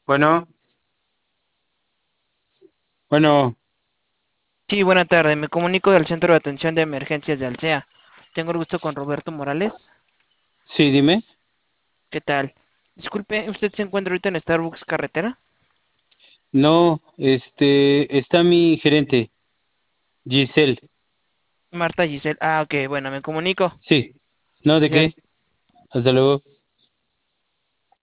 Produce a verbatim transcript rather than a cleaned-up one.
Bueno, bueno, Sí, buena tarde. Me comunico del Centro de Atención de Emergencias de Alsea. Tengo el gusto con Roberto Morales. sí, dime. ¿Qué tal? Disculpe, ¿usted se encuentra ahorita en Starbucks Carretera? No, este, está mi gerente, Giselle. Marta Giselle. Ah, ok, bueno, me comunico. Sí, no, ¿de Giselle, qué? Hasta luego.